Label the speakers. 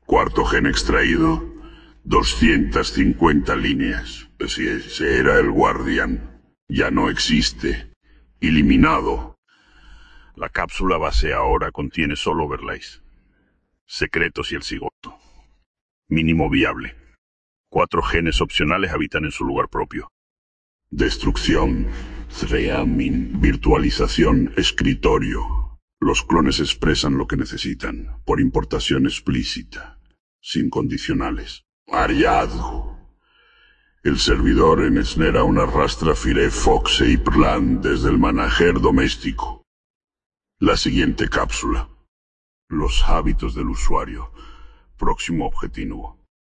Speaker 1: Cuarto gen extraído. 250 líneas. Si ese era el guardián. Ya no existe. Eliminado.
Speaker 2: La cápsula base ahora contiene solo overlays. Secretos y el cigoto. Mínimo viable. 4 genes opcionales habitan en su lugar propio.
Speaker 1: Destrucción. Threamin. Virtualización. Escritorio. Los clones expresan lo que necesitan, por importación explícita, sin condicionales. Hallazgo. El servidor esnera una rastra Fire Fox e Plan desde el manager doméstico. La siguiente cápsula. Los hábitos del usuario. Próximo objetivo.